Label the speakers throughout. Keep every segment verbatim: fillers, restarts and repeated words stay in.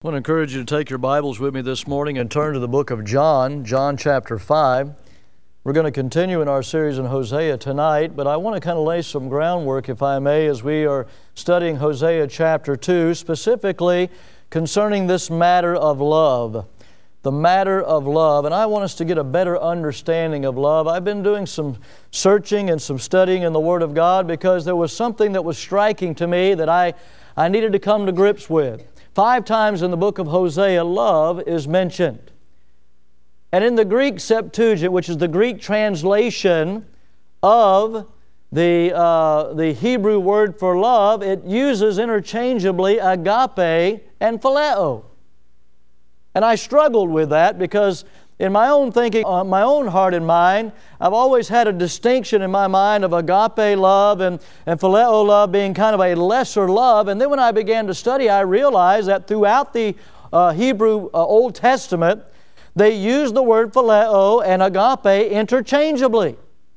Speaker 1: I want to encourage you to take your Bibles with me this morning and turn to the book of John, John chapter five. We're going to continue in our series in Hosea tonight, but I want to kind of lay some groundwork, if I may, as we are studying Hosea chapter two, specifically concerning this matter of love. The matter of love, and I want us to get a better understanding of love. I've been doing some searching and some studying in the Word of God because there was something that was striking to me that I, I needed to come to grips with. Five times in the book of Hosea, love is mentioned. And in the Greek Septuagint, which is the Greek translation of the, uh, the Hebrew word for love, it uses interchangeably agape and phileo. And I struggled with that because in my own thinking, uh, my own heart and mind, I've always had a distinction in my mind of agape love and, and phileo love being kind of a lesser love. And then when I began to study, I realized that throughout the uh, Hebrew uh, Old Testament, they use the word phileo and agape interchangeably.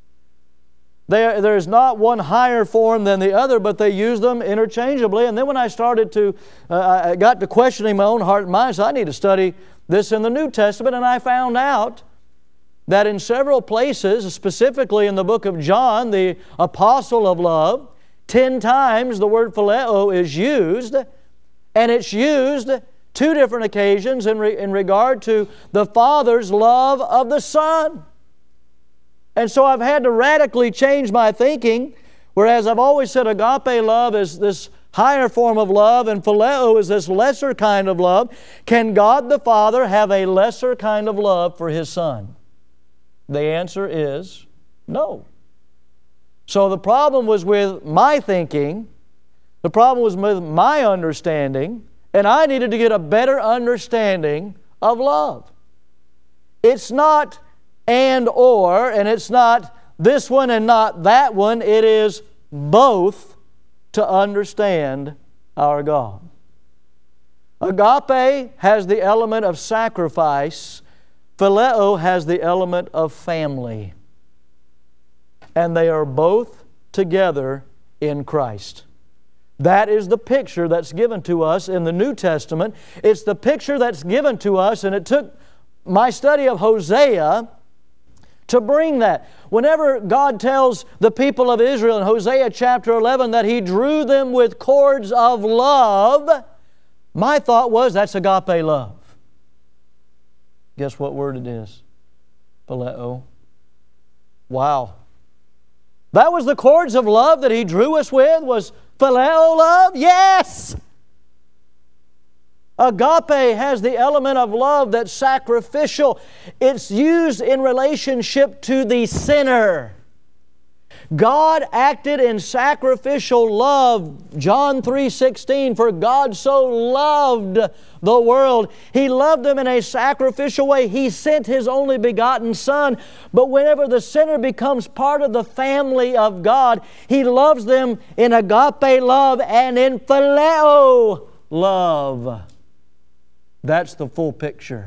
Speaker 1: There, there's not one higher form than the other, but they use them interchangeably. And then when I started to, uh, I got to questioning my own heart and mind, so I need to study this in the New Testament, and I found out that in several places, specifically in the book of John, the apostle of love, ten times the word phileo is used, and it's used two different occasions in, re, in regard to the Father's love of the Son. And so I've had to radically change my thinking, whereas I've always said agape love is this higher form of love and phileo is this lesser kind of love. Can God the Father have a lesser kind of love for His Son? The answer is no. So the problem was with my thinking, the problem was with my understanding, and I needed to get a better understanding of love. It's not and or, and it's not this one and not that one. It is both to understand our God. Agape has the element of sacrifice. Phileo has the element of family. And they are both together in Christ. That is the picture that's given to us in the New Testament. It's the picture that's given to us, and it took my study of Hosea to bring that. Whenever God tells the people of Israel in Hosea chapter eleven that He drew them with cords of love, my thought was that's agape love. Guess what word it is? Phileo. Wow. That was the cords of love that He drew us with, was phileo love? Yes! Agape has the element of love that's sacrificial. It's used in relationship to the sinner. God acted in sacrificial love. John three sixteen, for God so loved the world. He loved them in a sacrificial way. He sent His only begotten Son. But whenever the sinner becomes part of the family of God, He loves them in agape love and in phileo love. That's the full picture.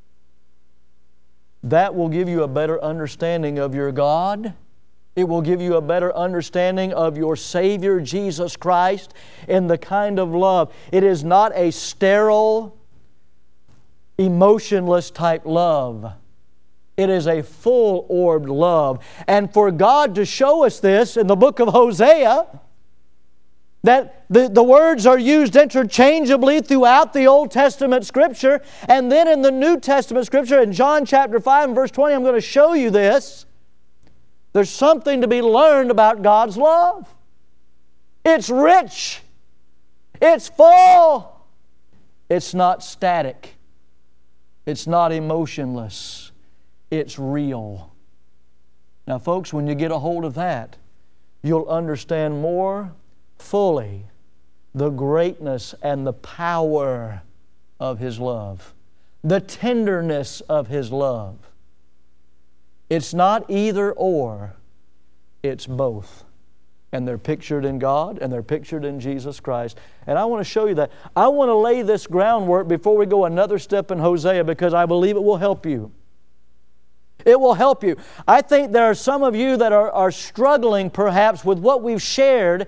Speaker 1: That will give you a better understanding of your God. It will give you a better understanding of your Savior, Jesus Christ, in the kind of love. It is not a sterile, emotionless type love. It is a full-orbed love. And for God to show us this in the book of Hosea, that the, the words are used interchangeably throughout the Old Testament Scripture. And then in the New Testament Scripture, in John chapter five and verse twenty, I'm going to show you this. There's something to be learned about God's love. It's rich. It's full. It's not static. It's not emotionless. It's real. Now, folks, when you get a hold of that, you'll understand more fully the greatness and the power of His love, the tenderness of His love. It's not either or, it's both. And they're pictured in God and they're pictured in Jesus Christ. And I want to show you that. I want to lay this groundwork before we go another step in Hosea because I believe it will help you. It will help you. I think there are some of you that are, are struggling perhaps with what we've shared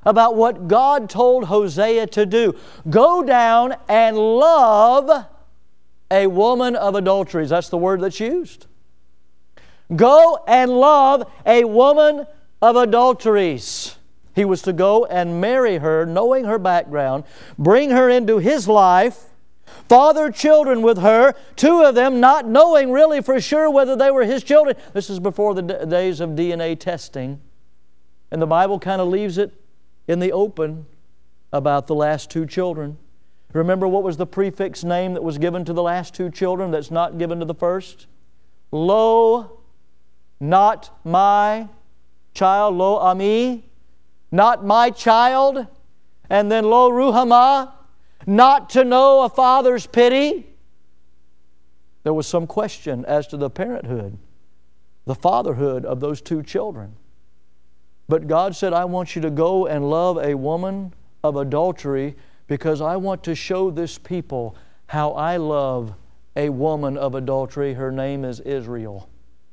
Speaker 1: about what God told Hosea to do. Go down and love a woman of adulteries. That's the word that's used. Go and love a woman of adulteries. He was to go and marry her, knowing her background, bring her into his life, father children with her, two of them not knowing really for sure whether they were his children. This is before the d- days of D N A testing. And the Bible kind of leaves it in the open about the last two children. Remember what was the prefix name that was given to the last two children that's not given to the first? Lo, not my child, lo ami, not my child. And then lo ruhamah, not to know a father's pity. There was some question as to the parenthood, the fatherhood of those two children. But God said, I want you to go and love a woman of adultery because I want to show this people how I love a woman of adultery. Her name is Israel.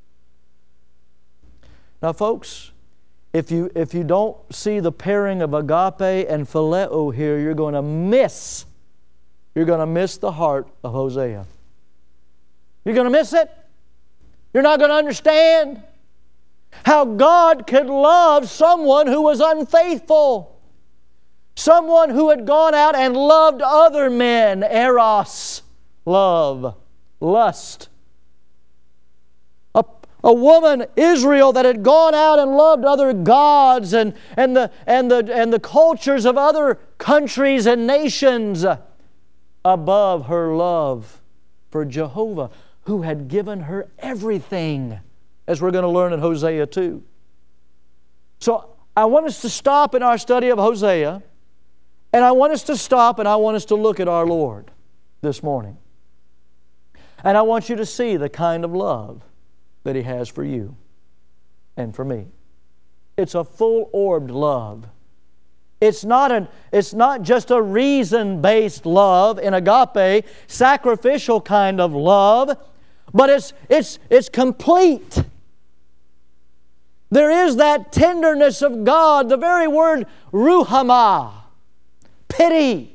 Speaker 1: Now, folks, if you, if you don't see the pairing of agape and phileo here, you're going to miss, you're going to miss the heart of Hosea. You're going to miss it. You're not going to understand how God could love someone who was unfaithful. Someone who had gone out and loved other men. Eros, love, lust. A, a woman, Israel, that had gone out and loved other gods and, and, the, and, the, and the cultures of other countries and nations above her love for Jehovah, who had given her everything, as we're going to learn in Hosea two. So I want us to stop in our study of Hosea, and I want us to stop and I want us to look at our Lord this morning. And I want you to see the kind of love that He has for you and for me. It's a full-orbed love. It's not, an, it's not just a reason-based love, an agape, sacrificial kind of love, but it's, it's, it's complete. There is that tenderness of God, the very word ruhamah, pity,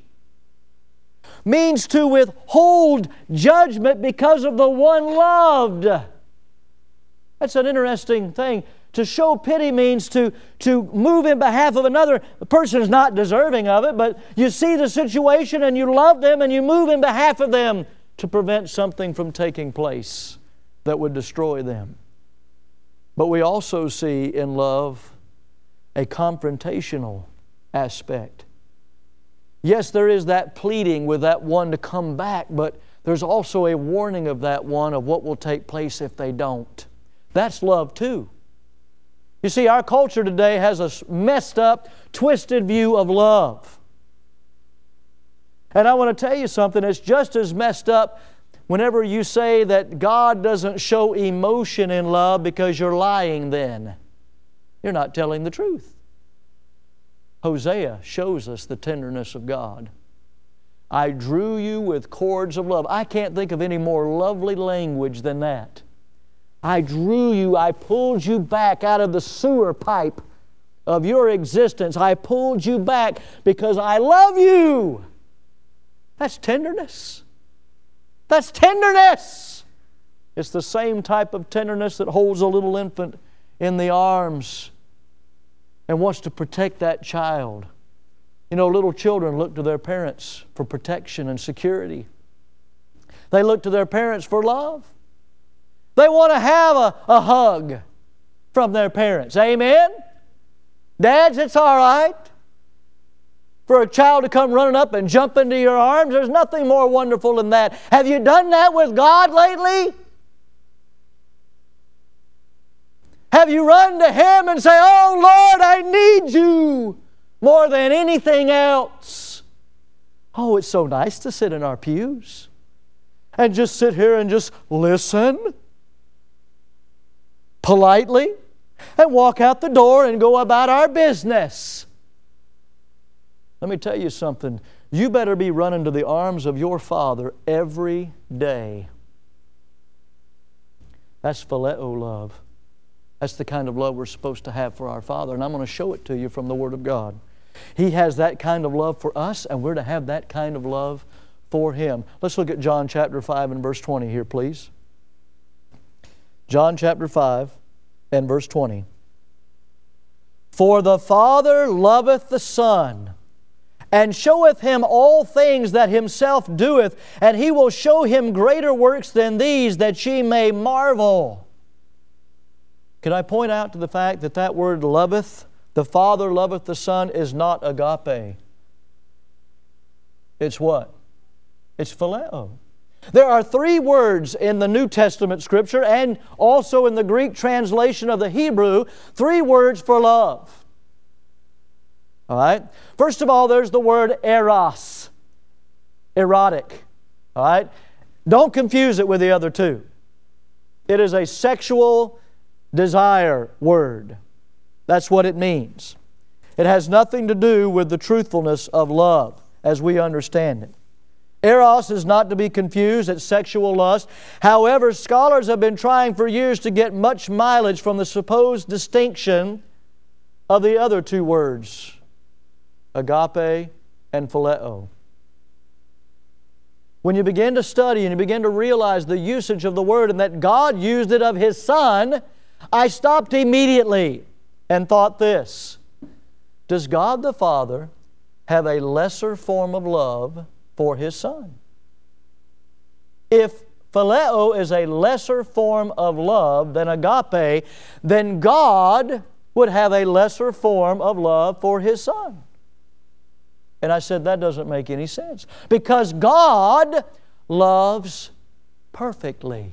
Speaker 1: means to withhold judgment because of the one loved. That's an interesting thing. To show pity means to, to move in behalf of another. The person is not deserving of it, but you see the situation and you love them and you move in behalf of them to prevent something from taking place that would destroy them. But we also see in love a confrontational aspect. Yes, there is that pleading with that one to come back, but there's also a warning of that one of what will take place if they don't. That's love too. You see, our culture today has a messed up, twisted view of love. And I want to tell you something, it's just as messed up whenever you say that God doesn't show emotion in love because you're lying then. You're not telling the truth. Hosea shows us the tenderness of God. I drew you with cords of love. I can't think of any more lovely language than that. I drew you, I pulled you back out of the sewer pipe of your existence. I pulled you back because I love you. That's tenderness. That's tenderness. It's the same type of tenderness that holds a little infant in the arms and wants to protect that child. You know, little children look to their parents for protection and security. They look to their parents for love. They want to have a, a hug from their parents. Amen? Dads, it's all right for a child to come running up and jump into your arms. There's nothing more wonderful than that. Have you done that with God lately? Have you run to Him and say, oh Lord, I need you more than anything else? Oh, it's so nice to sit in our pews and just sit here and just listen politely and walk out the door and go about our business. Let me tell you something. You better be running to the arms of your Father every day. That's phileo love. That's the kind of love we're supposed to have for our Father. And I'm going to show it to you from the Word of God. He has that kind of love for us, and we're to have that kind of love for Him. Let's look at John chapter five and verse twenty here, please. John chapter five and verse twenty. For the Father loveth the Son, and showeth Him all things that Himself doeth, and He will show Him greater works than these, that ye may marvel. Can I point out to the fact that that word loveth, the Father loveth the Son, is not agape. It's what? It's phileo. There are three words in the New Testament Scripture and also in the Greek translation of the Hebrew, three words for love. All right? First of all, there's the word eros, erotic. All right? Don't confuse it with the other two. It is a sexual desire word. That's what it means. It has nothing to do with the truthfulness of love as we understand it. Eros is not to be confused, it's sexual lust. However, scholars have been trying for years to get much mileage from the supposed distinction of the other two words, agape and phileo. When you begin to study and you begin to realize the usage of the word and that God used it of His Son, I stopped immediately and thought this: does God the Father have a lesser form of love for His Son? If phileo is a lesser form of love than agape, then God would have a lesser form of love for His Son. And I said, that doesn't make any sense. Because God loves perfectly.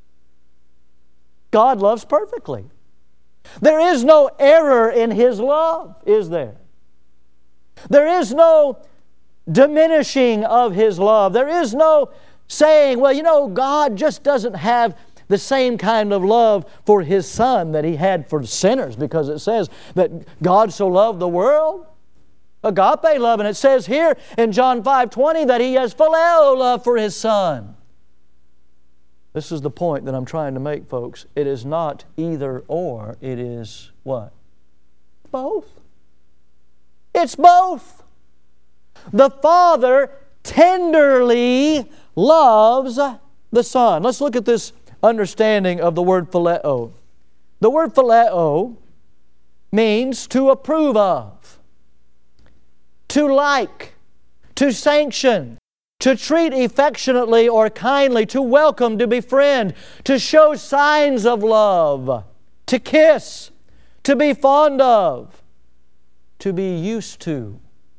Speaker 1: God loves perfectly. There is no error in His love, is there? There is no diminishing of His love. There is no saying, well, you know, God just doesn't have the same kind of love for His Son that He had for sinners, because it says that God so loved the world. Agape love. And it says here in John five twenty that He has phileo love for His Son. This is the point that I'm trying to make, folks. It is not either or. It is what? Both. It's both. The Father tenderly loves the Son. Let's look at this understanding of the word phileo. The word phileo means to approve of, to like, to sanction, to treat affectionately or kindly, to welcome, to befriend, to show signs of love, to kiss, to be fond of, to be used to.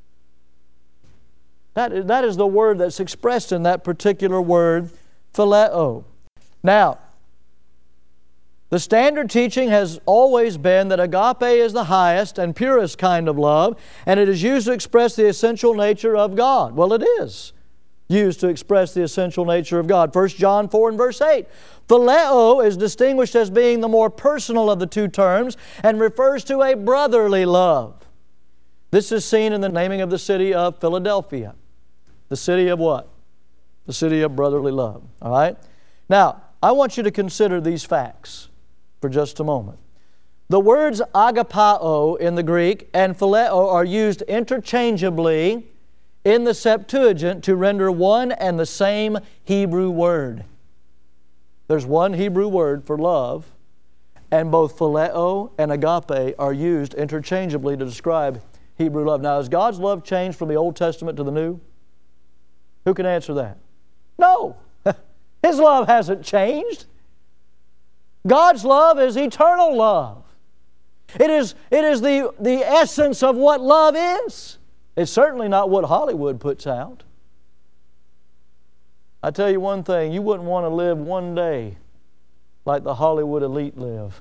Speaker 1: That, that is the word that's expressed in that particular word, phileo. Now, the standard teaching has always been that agape is the highest and purest kind of love, and it is used to express the essential nature of God. Well, it is used to express the essential nature of God. First John four and verse eight. Phileo is distinguished as being the more personal of the two terms and refers to a brotherly love. This is seen in the naming of the city of Philadelphia. The city of what? The city of brotherly love. All right? Now, I want you to consider these facts for just a moment. The words agapao in the Greek and phileo are used interchangeably in the Septuagint to render one and the same Hebrew word. There's one Hebrew word for love, and both phileo and agape are used interchangeably to describe Hebrew love. Now, has God's love changed from the Old Testament to the New? Who can answer that? No. His love hasn't changed. God's love is eternal love. It is, it is the, the essence of what love is. It's certainly not what Hollywood puts out. I tell you one thing, you wouldn't want to live one day like the Hollywood elite live.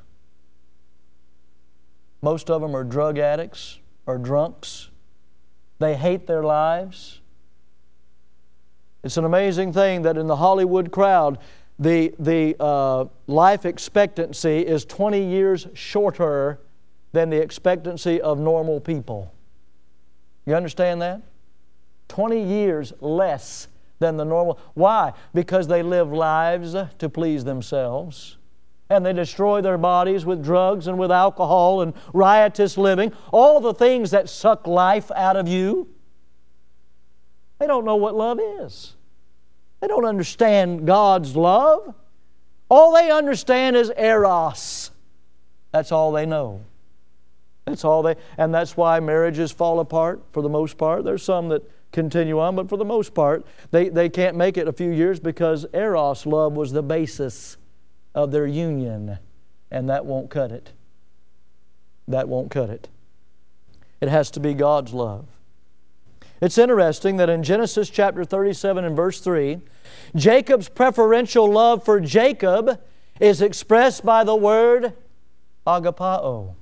Speaker 1: Most of them are drug addicts or drunks. They hate their lives. It's an amazing thing that in the Hollywood crowd, the, the uh, life expectancy is twenty years shorter than the expectancy of normal people. You understand that? twenty years less than the normal. Why? Because they live lives to please themselves and they destroy their bodies with drugs and with alcohol and riotous living, all the things that suck life out of you. They don't know what love is. They don't understand God's love. All they understand is eros. That's all they know. That's all they, and that's why marriages fall apart for the most part. There's some that continue on, but for the most part, they, they can't make it a few years because eros love was the basis of their union, and that won't cut it. That won't cut it. It has to be God's love. It's interesting that in Genesis chapter thirty-seven and verse three, Jacob's preferential love for Jacob is expressed by the word agapao.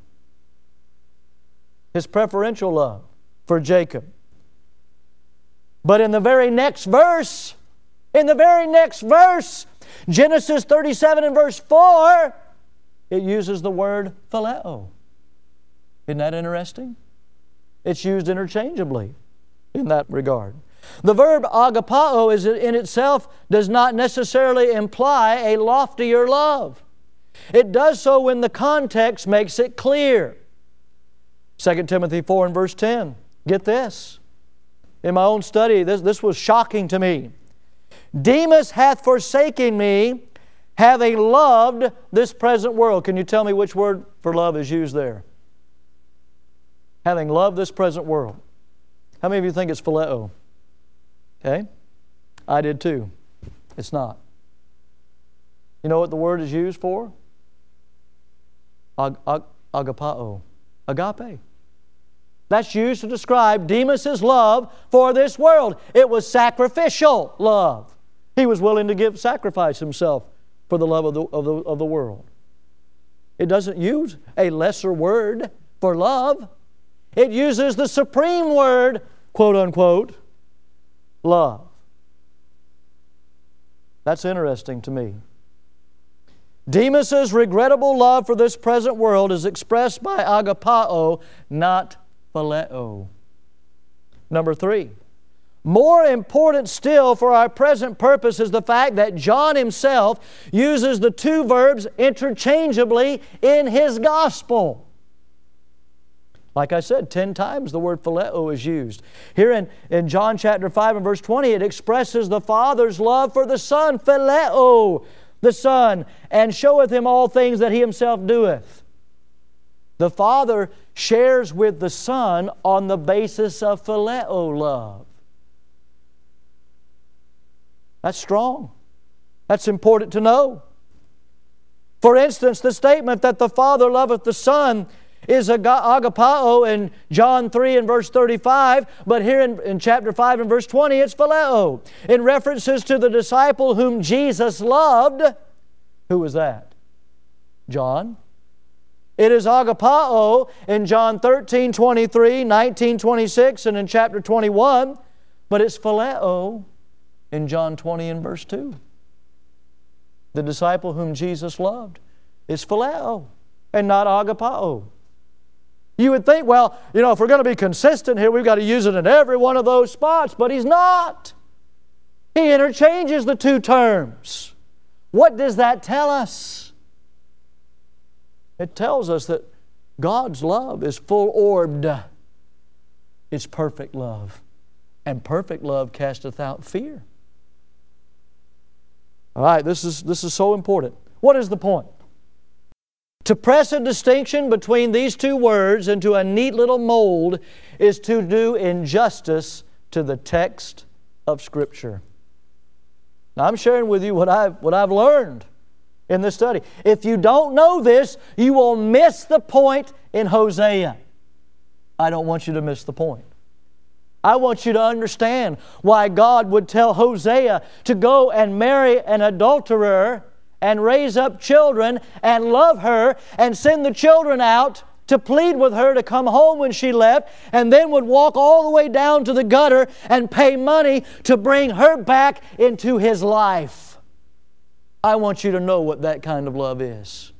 Speaker 1: His preferential love for Jacob. But in the very next verse, in the very next verse, Genesis thirty-seven and verse four, it uses the word phileo. Isn't that interesting? It's used interchangeably in that regard. The verb agapao is in itself does not necessarily imply a loftier love. It does so when the context makes it clear. Second Timothy four and verse ten. Get this. In my own study, this, this was shocking to me. Demas hath forsaken me, having loved this present world. Can you tell me which word for love is used there? Having loved this present world. How many of you think it's phileo? Okay? I did too. It's not. You know what the word is used for? Ag- ag- agapao. Agape. That's used to describe Demas' love for this world. It was sacrificial love. He was willing to give sacrifice himself for the love of the, of the, of the world. It doesn't use a lesser word for love. It uses the supreme word, quote unquote, love. That's interesting to me. Demas' regrettable love for this present world is expressed by agapao, not phileo. Number three. More important still for our present purpose is the fact that John himself uses the two verbs interchangeably in his gospel. Like I said, ten times the word phileo is used. Here in, in John chapter five and verse twenty, it expresses the Father's love for the Son, phileo, the Son, and showeth him all things that he himself doeth. The Father shares with the Son on the basis of phileo love. That's strong. That's important to know. For instance, the statement that the Father loveth the Son is agapao in John three and verse thirty-five, but here in, in chapter five and verse twenty, it's phileo. In references to the disciple whom Jesus loved, who was that? John. It is agapao in John thirteen, twenty-three, nineteen, twenty-six, and in chapter twenty-one, but it's phileo in John twenty and verse two. The disciple whom Jesus loved is phileo and not agapao. You would think, well, you know, if we're going to be consistent here, we've got to use it in every one of those spots, but he's not. He interchanges the two terms. What does that tell us? It tells us that God's love is full-orbed. It's perfect love. And perfect love casteth out fear. All right, this is, this is so important. What is the point? To press a distinction between these two words into a neat little mold is to do injustice to the text of Scripture. Now, I'm sharing with you what I've, what I've learned in this study. If you don't know this, you will miss the point in Hosea. I don't want you to miss the point. I want you to understand why God would tell Hosea to go and marry an adulterer and raise up children and love her and send the children out to plead with her to come home when she left, and then would walk all the way down to the gutter and pay money to bring her back into his life. I want you to know what that kind of love is.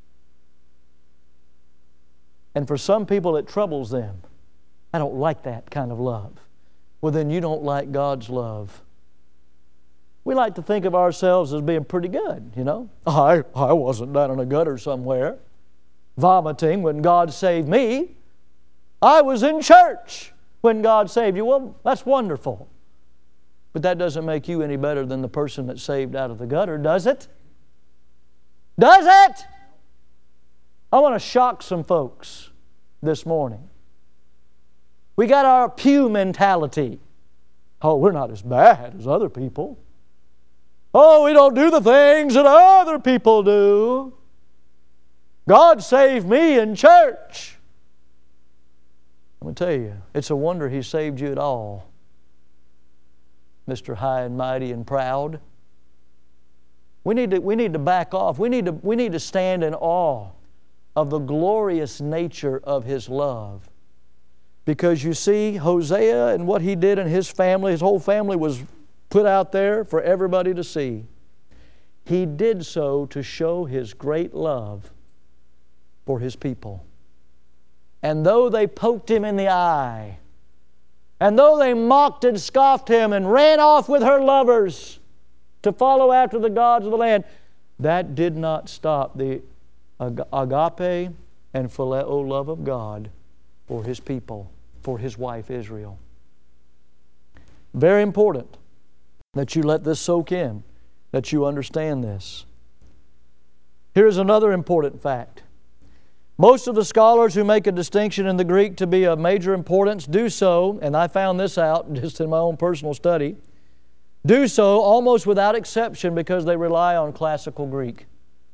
Speaker 1: And for some people it troubles them. I don't like that kind of love. Well, then you don't like God's love. We like to think of ourselves as being pretty good, you know. I, I wasn't down in a gutter somewhere vomiting when God saved me. I was in church when God saved you. Well, that's wonderful. But that doesn't make you any better than the person that's saved out of the gutter, does it? Does it? I want to shock some folks this morning. We got our pew mentality. Oh, we're not as bad as other people. Oh, we don't do the things that other people do. God saved me in church. I'm going to tell you, it's a wonder He saved you at all, Mister High and Mighty and Proud. We need to, we need to back off. We need to, we need to stand in awe of the glorious nature of His love. Because you see, Hosea and what he did in his family, his whole family was put out there for everybody to see. He did so to show His great love for His people. And though they poked Him in the eye, and though they mocked and scoffed Him and ran off with her lovers to follow after the gods of the land, that did not stop the agape and phileo love of God for His people, for His wife Israel. Very important that you let this soak in, that you understand this. Here's another important fact. Most of the scholars who make a distinction in the Greek to be of major importance do so, and I found this out just in my own personal study, do so almost without exception because they rely on classical Greek.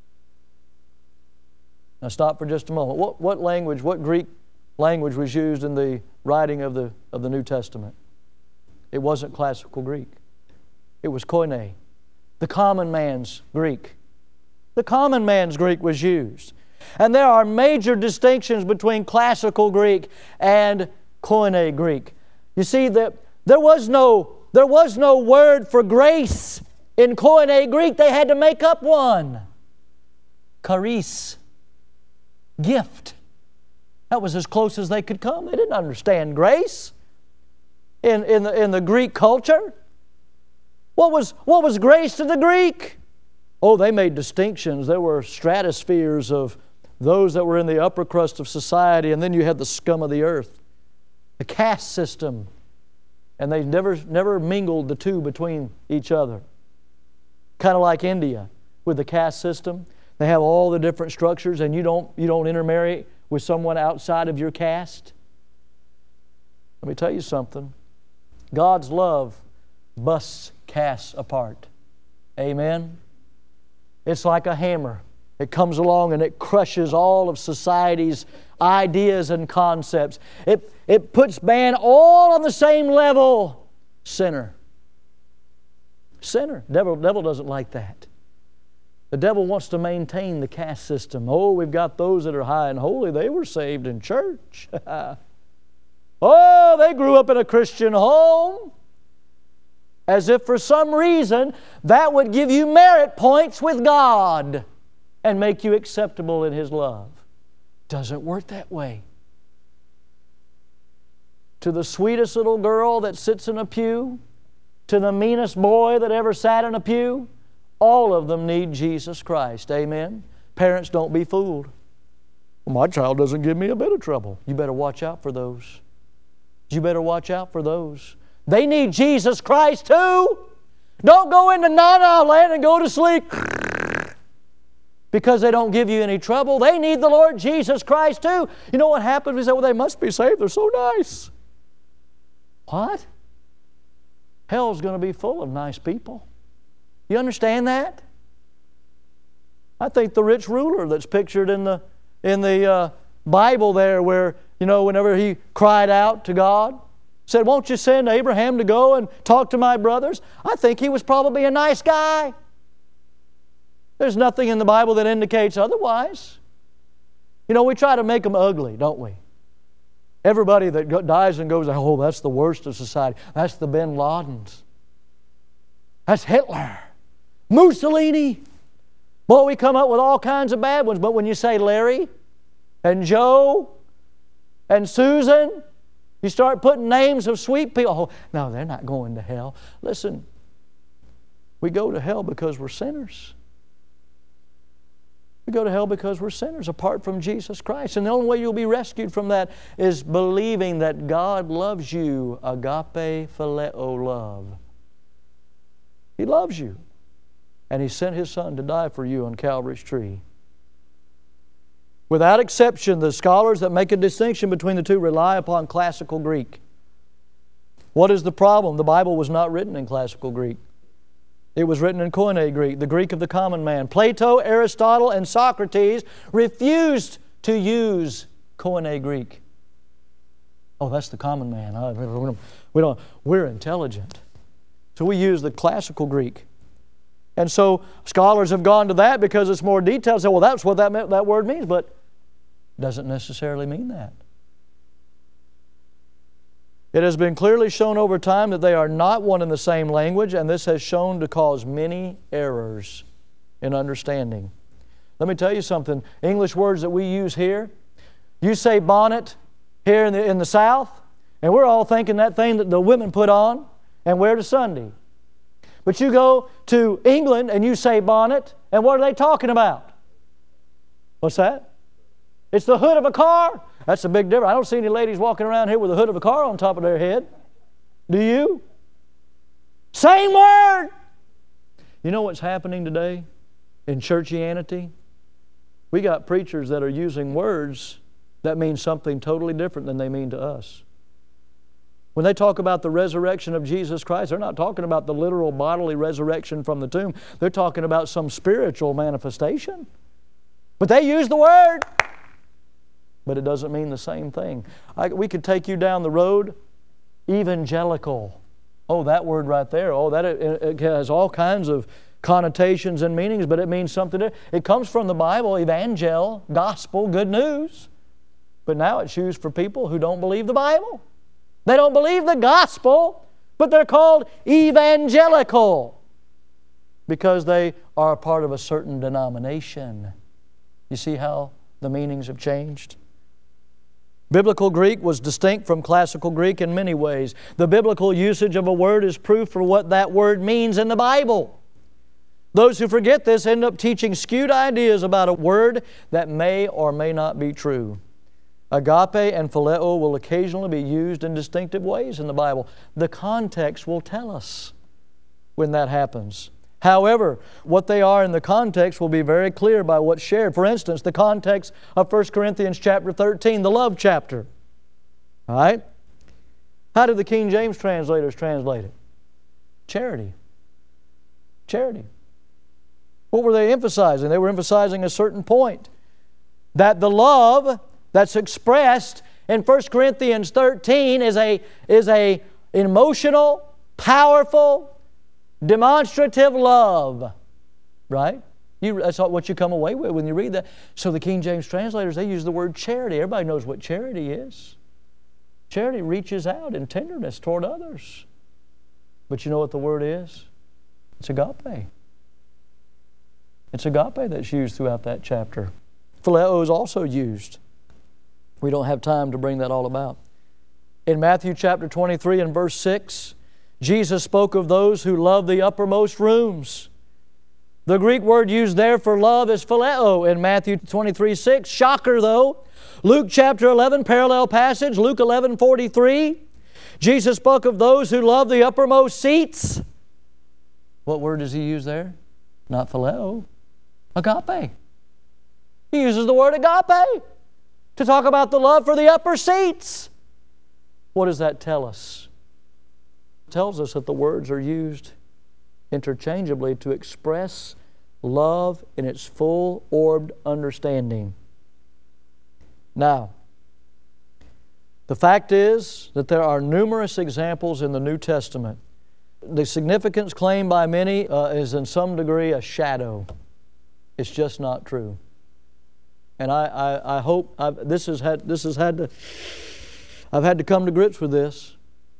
Speaker 1: Now stop for just a moment. What, what language, what Greek language was used in the writing of the, of the New Testament? It wasn't classical Greek. It was Koine, the common man's Greek. The common man's Greek was used. And there are major distinctions between classical Greek and Koine Greek. You see, that there was no, there was no word for grace in Koine Greek. They had to make up one. Charis, gift. That was as close as they could come. They didn't understand grace in, in, the, in the Greek culture. What was, what was grace to the Greek? Oh, they made distinctions. There were stratospheres of those that were in the upper crust of society, and then you had the scum of the earth, the caste system, and they never, never mingled the two between each other. Kind of like India with the caste system. They have all the different structures, and you don't, you don't intermarry with someone outside of your caste. Let me tell you something. God's love busts castes apart. Amen? It's like a hammer. It comes along and it crushes all of society's ideas and concepts. It, it puts man all on the same level. Sinner. Sinner. Devil, devil doesn't like that. The devil wants to maintain the caste system. Oh, we've got those that are high and holy. They were saved in church. Oh, they grew up in a Christian home. As if for some reason that would give you merit points with God and make you acceptable in His love. Doesn't work that way. To the sweetest little girl that sits in a pew, to the meanest boy that ever sat in a pew, all of them need Jesus Christ. Amen? Parents, don't be fooled. Well, my child doesn't give me a bit of trouble. You better watch out for those. You better watch out for those. They need Jesus Christ too. Don't go into na-na land and go to sleep because they don't give you any trouble. They need the Lord Jesus Christ too. You know what happens? We say, well, they must be saved. They're so nice. What? Hell's going to be full of nice people. You understand that? I think the rich ruler that's pictured in the, in the uh, Bible there where, you know, whenever he cried out to God, said, won't you send Abraham to go and talk to my brothers? I think he was probably a nice guy. There's nothing in the Bible that indicates otherwise. You know, we try to make them ugly, don't we? Everybody that dies and goes, oh, that's the worst of society. That's the Bin Ladens. That's Hitler. Mussolini. Boy, we come up with all kinds of bad ones. But when you say Larry and Joe and Susan, you start putting names of sweet people. Oh, no, they're not going to hell. Listen, We go to hell because we're sinners. We go to hell because we're sinners apart from Jesus Christ. And the only way you'll be rescued from that is believing that God loves you, agape phileo love. He loves you. And He sent His Son to die for you on Calvary's tree. Without exception, the scholars that make a distinction between the two rely upon classical Greek. What is the problem? The Bible was not written in classical Greek. It was written in Koine Greek, the Greek of the common man. Plato, Aristotle, and Socrates refused to use Koine Greek. Oh, that's the common man. We don't, we don't, we're intelligent. So we use the classical Greek. And so scholars have gone to that because it's more detailed. Say, well, that's what that, that word means, but it doesn't necessarily mean that. It has been clearly shown over time that they are not one and the same language, and this has shown to cause many errors in understanding. Let me tell you something. English words that we use here, you say bonnet here in the, in the South, and we're all thinking that thing that the women put on and wear to Sunday. But you go to England and you say bonnet, and what are they talking about? What's that? It's the hood of a car. That's a big difference. I don't see any ladies walking around here with the hood of a car on top of their head. Do you? Same word. You know what's happening today in churchianity? We got preachers that are using words that mean something totally different than they mean to us. When they talk about the resurrection of Jesus Christ, they're not talking about the literal bodily resurrection from the tomb. They're talking about some spiritual manifestation. But they use the word. But it doesn't mean the same thing. I, we could take you down the road, evangelical. Oh, that word right there. Oh, that it, it has all kinds of connotations and meanings, but it means something. It comes from the Bible, evangel, gospel, good news. But now it's used for people who don't believe the Bible. They don't believe the gospel, but they're called evangelical because they are a part of a certain denomination. You see how the meanings have changed? Biblical Greek was distinct from classical Greek in many ways. The biblical usage of a word is proof for what that word means in the Bible. Those who forget this end up teaching skewed ideas about a word that may or may not be true. Agape and phileo will occasionally be used in distinctive ways in the Bible. The context will tell us when that happens. However, what they are in the context will be very clear by what's shared. For instance, the context of First Corinthians chapter thirteen, the love chapter. All right? How did the King James translators translate it? Charity. Charity. What were they emphasizing? They were emphasizing a certain point. That the love that's expressed in First Corinthians thirteen is a, is a emotional, powerful, demonstrative love, right? You, that's what you come away with when you read that. So the King James translators, they use the word charity. Everybody knows what charity is. Charity reaches out in tenderness toward others. But you know what the word is? It's agape. It's agape that's used throughout that chapter. Phileo is also used. We don't have time to bring that all about. In Matthew chapter twenty-three and verse six, Jesus spoke of those who love the uppermost rooms. The Greek word used there for love is phileo in Matthew twenty-three six. Shocker though. Luke chapter eleven, parallel passage, Luke eleven forty-three. Jesus spoke of those who love the uppermost seats. What word does He use there? Not phileo. Agape. He uses the word agape to talk about the love for the upper seats. What does that tell us? Tells us that the words are used interchangeably to express love in its full orbed understanding. Now, the fact is that there are numerous examples in the New Testament. The significance claimed by many uh, is in some degree a shadow. It's just not true. And I, I, I hope I've, this has had this has had to I've had to come to grips with this.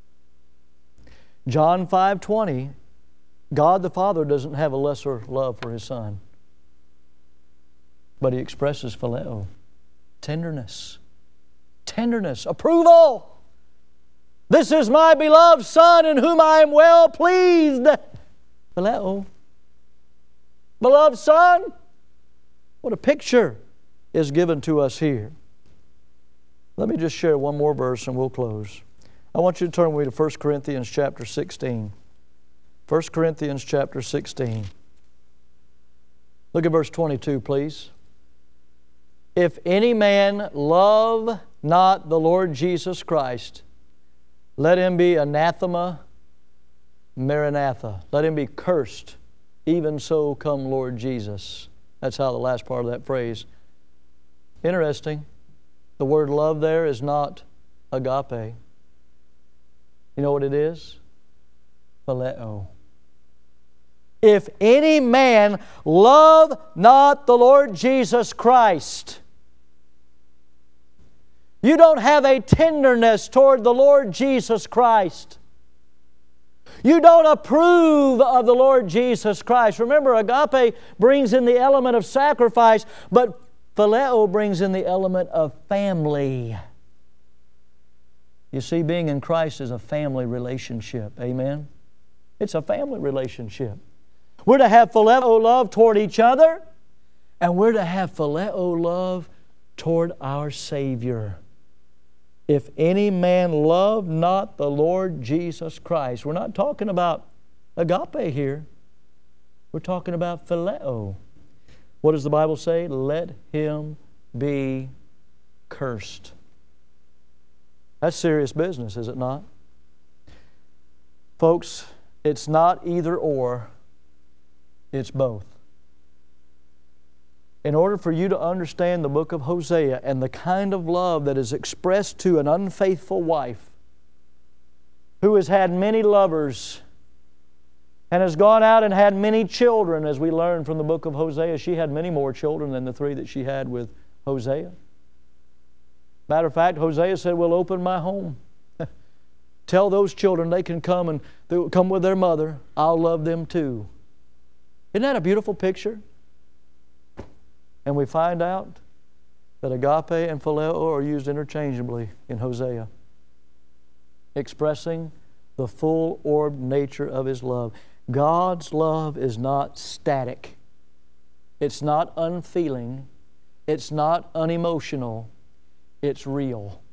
Speaker 1: John five twenty, God the Father doesn't have a lesser love for His Son. But He expresses phileo, tenderness, tenderness, approval. This is my beloved Son in whom I am well pleased. Phileo. Beloved Son. What a picture is given to us here. Let me just share one more verse and we'll close. I want you to turn with me to First Corinthians chapter sixteen. First Corinthians chapter sixteen. Look at verse twenty-two, please. If any man love not the Lord Jesus Christ, let him be anathema, maranatha. Let him be cursed. Even so come Lord Jesus. That's how the last part of that phrase. Interesting. The word love there is not agape. You know what it is? Phileo. If any man love not the Lord Jesus Christ, you don't have a tenderness toward the Lord Jesus Christ. You don't approve of the Lord Jesus Christ. Remember, agape brings in the element of sacrifice, but phileo brings in the element of family. You see, being in Christ is a family relationship. Amen? It's a family relationship. We're to have phileo love toward each other, and we're to have phileo love toward our Savior. If any man love not the Lord Jesus Christ. We're not talking about agape here. We're talking about phileo. What does the Bible say? Let him be cursed. That's serious business, is it not? Folks, it's not either or. It's both. In order for you to understand the book of Hosea and the kind of love that is expressed to an unfaithful wife who has had many lovers and has gone out and had many children, as we learn from the book of Hosea, she had many more children than the three that she had with Hosea. Matter of fact, Hosea said, "We'll open my home. Tell those children they can come and they come with their mother. I'll love them too." Isn't that a beautiful picture? And we find out that agape and phileo are used interchangeably in Hosea, expressing the full-orbed nature of His love. God's love is not static. It's not unfeeling. It's not unemotional. It's real.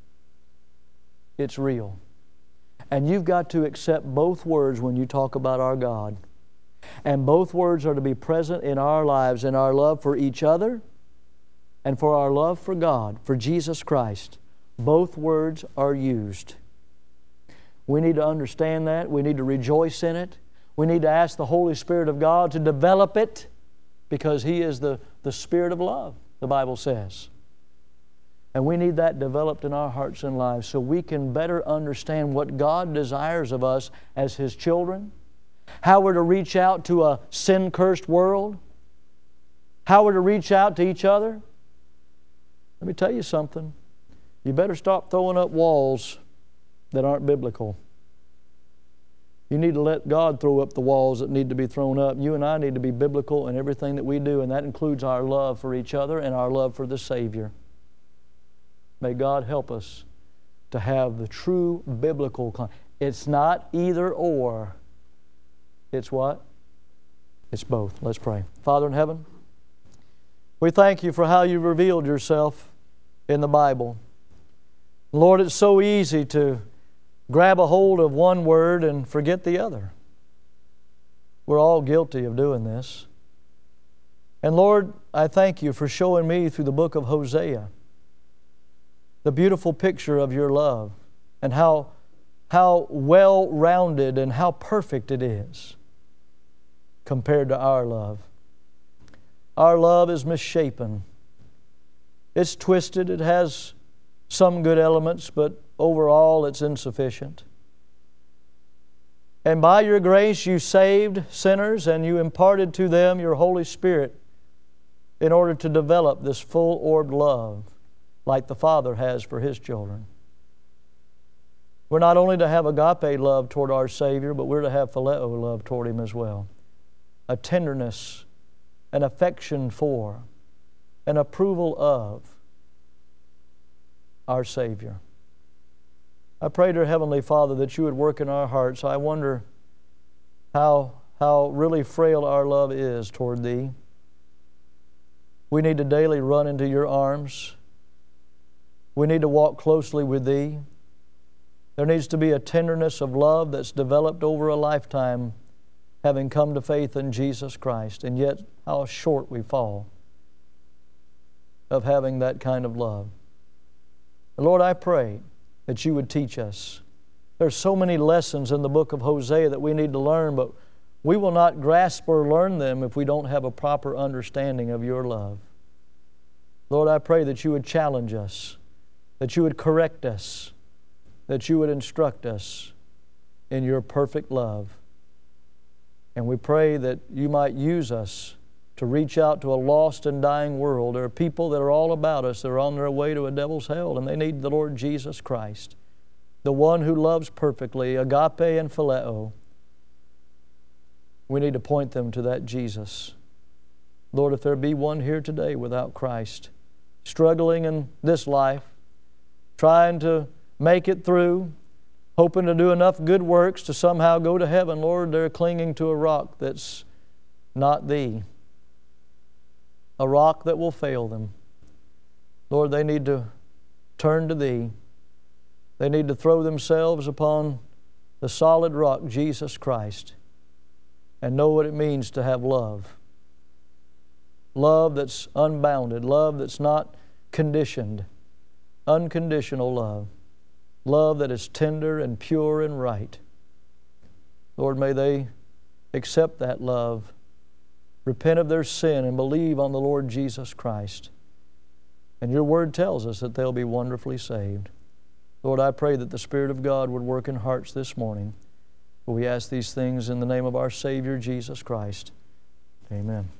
Speaker 1: It's real. And you've got to accept both words when you talk about our God. And both words are to be present in our lives, in our love for each other and for our love for God, for Jesus Christ. Both words are used. We need to understand that. We need to rejoice in it. We need to ask the Holy Spirit of God to develop it, because He is the, the Spirit of love, the Bible says. And we need that developed in our hearts and lives so we can better understand what God desires of us as His children, how we're to reach out to a sin-cursed world, how we're to reach out to each other. Let me tell you something. You better stop throwing up walls that aren't biblical. You need to let God throw up the walls that need to be thrown up. You and I need to be biblical in everything that we do, and that includes our love for each other and our love for the Savior. May God help us to have the true biblical con- It's not either or. It's what? It's both. Let's pray. Father in heaven, we thank You for how You've revealed Yourself in the Bible. Lord, it's so easy to grab a hold of one word and forget the other. We're all guilty of doing this. And Lord, I thank You for showing me through the book of Hosea the beautiful picture of Your love and how, how well-rounded and how perfect it is compared to our love. Our love is misshapen. It's twisted. It has some good elements, but overall it's insufficient. And by Your grace You saved sinners and You imparted to them Your Holy Spirit in order to develop this full-orbed love like the Father has for His children. We're not only to have agape love toward our Savior, but we're to have phileo love toward Him as well. A tenderness, an affection for, an approval of our Savior. I pray, dear Heavenly Father, that You would work in our hearts. I wonder how, how really frail our love is toward Thee. We need to daily run into Your arms. We need to walk closely with Thee. There needs to be a tenderness of love that's developed over a lifetime, having come to faith in Jesus Christ. And yet, how short we fall of having that kind of love. And Lord, I pray that You would teach us. There's so many lessons in the book of Hosea that we need to learn, but we will not grasp or learn them if we don't have a proper understanding of Your love. Lord, I pray that You would challenge us, that You would correct us, that You would instruct us in Your perfect love. And we pray that You might use us to reach out to a lost and dying world. There are people that are all about us that are on their way to a devil's hell, and they need the Lord Jesus Christ, the one who loves perfectly, agape and phileo. We need to point them to that Jesus. Lord, if there be one here today without Christ, struggling in this life, trying to make it through, hoping to do enough good works to somehow go to heaven, Lord, they're clinging to a rock that's not Thee, a rock that will fail them. Lord, they need to turn to Thee. They need to throw themselves upon the solid rock, Jesus Christ, and know what it means to have love. Love that's unbounded, love that's not conditioned, unconditional love, love that is tender and pure and right. Lord, may they accept that love, repent of their sin, and believe on the Lord Jesus Christ. And Your Word tells us that they'll be wonderfully saved. Lord, I pray that the Spirit of God would work in hearts this morning. We ask these things in the name of our Savior, Jesus Christ. Amen.